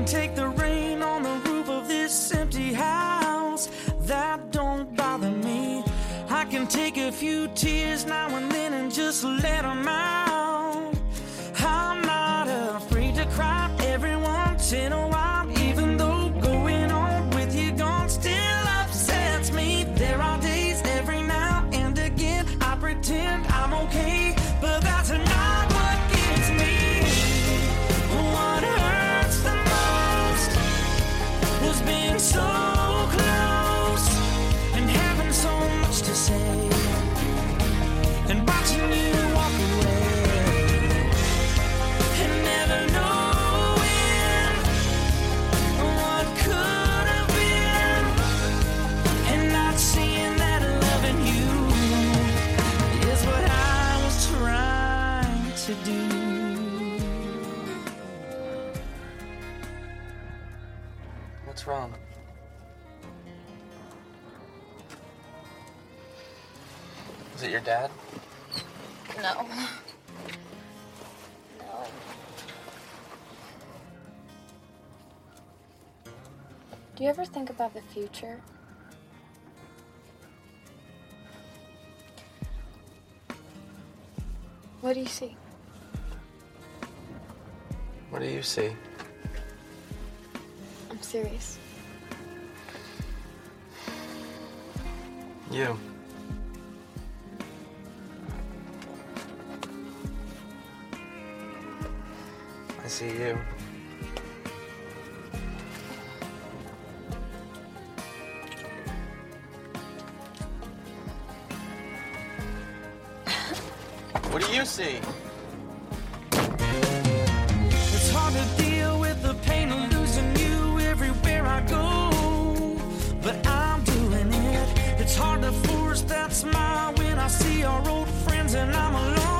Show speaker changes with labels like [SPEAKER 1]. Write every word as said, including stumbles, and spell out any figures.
[SPEAKER 1] can take the rain on the roof of this empty house. That don't bother me. I can take a few tears now and then and just let them out. I'm not afraid to cry every once in a while, even though going on with you gone still upsets me. There are days every now and again I pretend I'm okay, but that's not what gets me. What hurts the most was being so close and having so much to say and watching you walk away and never knowing what could have been, and not seeing that loving you is what I was trying to do.
[SPEAKER 2] What's wrong? Is it your dad?
[SPEAKER 3] No. No. Do you ever think about the future? What do you see?
[SPEAKER 2] What do you see?
[SPEAKER 3] I'm serious.
[SPEAKER 2] You. I see you. What do you see?
[SPEAKER 1] It's hard to deal with the pain of losing you everywhere I go, but I'm doing it. It's hard to force that smile when I see our old friends and I'm alone.